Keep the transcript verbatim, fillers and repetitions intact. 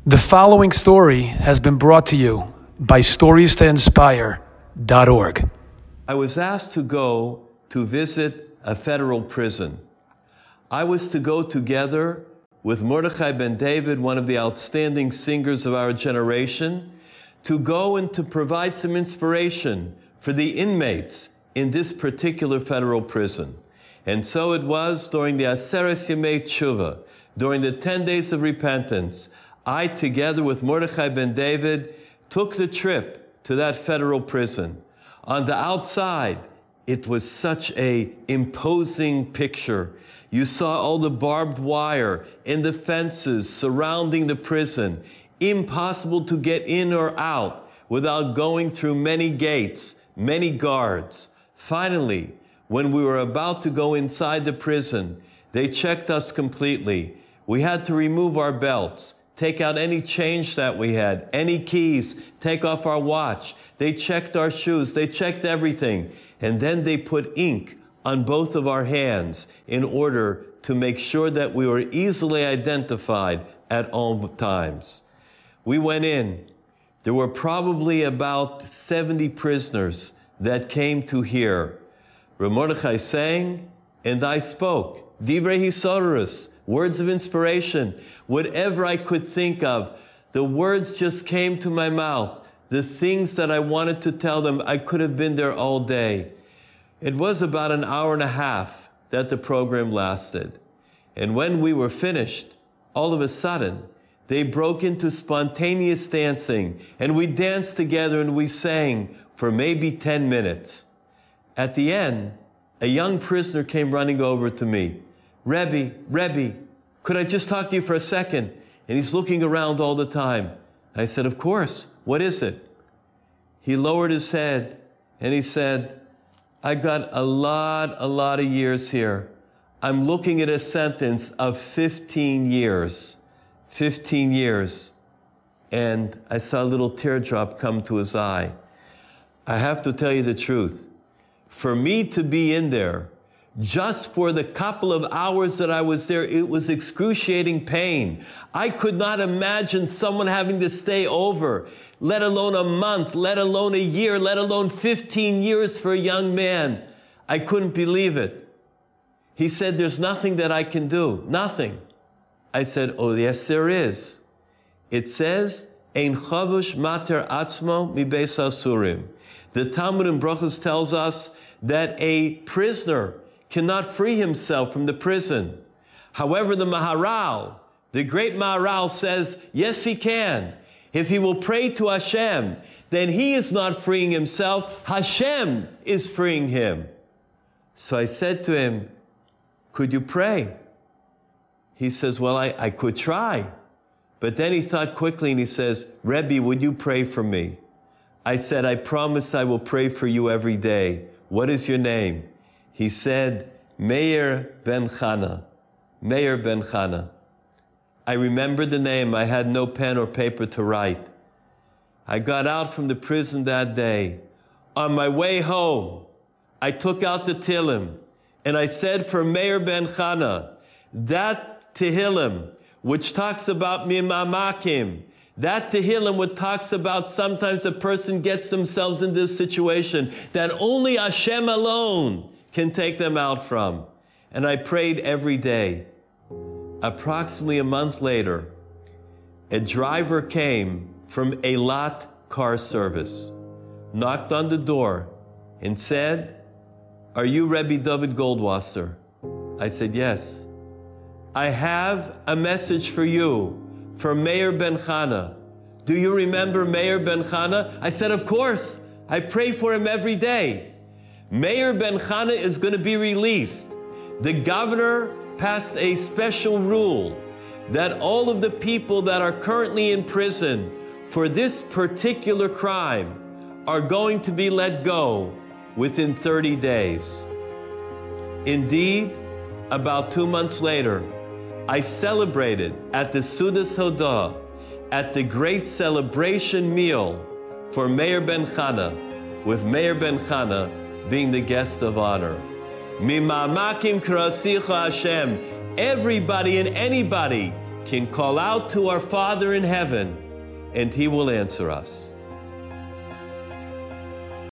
The following story has been brought to you by stories to inspire dot org. I was asked to go to visit a federal prison. I was to go together with Mordechai Ben David, one of the outstanding singers of our generation, to go and to provide some inspiration for the inmates in this particular federal prison. And so it was during the Aseres Yemei Tshuva, during the ten days of repentance, I, together with Mordechai Ben David, took the trip to that federal prison. On the outside, it was such a imposing picture. You saw all the barbed wire and the fences surrounding the prison. Impossible to get in or out without going through many gates, many guards. Finally, when we were about to go inside the prison, they checked us completely. We had to remove our belts, take out any change that we had, any keys, take off our watch. They checked our shoes, they checked everything. And then they put ink on both of our hands in order to make sure that we were easily identified at all times. We went in. There were probably about seventy prisoners that came to hear. Rav Mordechai sang, and I spoke. Divrei Hisorus, words of inspiration. Whatever I could think of, the words just came to my mouth. The things that I wanted to tell them, I could have been there all day. It was about an hour and a half that the program lasted. And when we were finished, all of a sudden, they broke into spontaneous dancing, and we danced together and we sang for maybe ten minutes. At the end, a young prisoner came running over to me. Rebbe, Rebbe, could I just talk to you for a second? And he's looking around all the time. I said, of course. What is it? He lowered his head and he said, I got a lot, a lot of years here. I'm looking at a sentence of fifteen years. fifteen years. And I saw a little teardrop come to his eye. I have to tell you the truth. For me to be in there, just for the couple of hours that I was there, it was excruciating pain. I could not imagine someone having to stay over, let alone a month, let alone a year, let alone fifteen years for a young man. I couldn't believe it. He said, there's nothing that I can do, nothing. I said, oh, yes, there is. It says, Ein chavush mater atzmo mi beis asurim. The Talmud in Brachos tells us that a prisoner cannot free himself from the prison. However, the Maharal, the great Maharal, says, yes, he can. If he will pray to Hashem, then he is not freeing himself. Hashem is freeing him. So I said to him, could you pray? He says, well, I, I could try. But then he thought quickly and he says, Rebbe, would you pray for me? I said, I promise I will pray for you every day. What is your name? He said, Meir Ben Chana. Meir Ben Chana. I remembered the name. I had no pen or paper to write. I got out from the prison that day. On my way home, I took out the Tehillim, and I said for Meir Ben Chana, that Tehillim, which talks about Mimamakim, that Tehillim, which talks about sometimes a person gets themselves into a situation that only Hashem alone can take them out from. And I prayed every day. Approximately a month later, a driver came from Eilat car service, knocked on the door and said, are you Rebbe David Goldwasser? I said, yes. I have a message for you from Meir Ben Chana. Do you remember Meir Ben Chana? I said, of course. I pray for him every day. Meir Ben Chana is going to be released. The governor passed a special rule that all of the people that are currently in prison for this particular crime are going to be let go within thirty days. Indeed, about two months later, I celebrated at the Sudas Hodah, at the great celebration meal for Meir Ben Chana, with Meir Ben Chana being the guest of honor. Mimamakim krasicha Hashem. Everybody and anybody can call out to our Father in heaven, and He will answer us.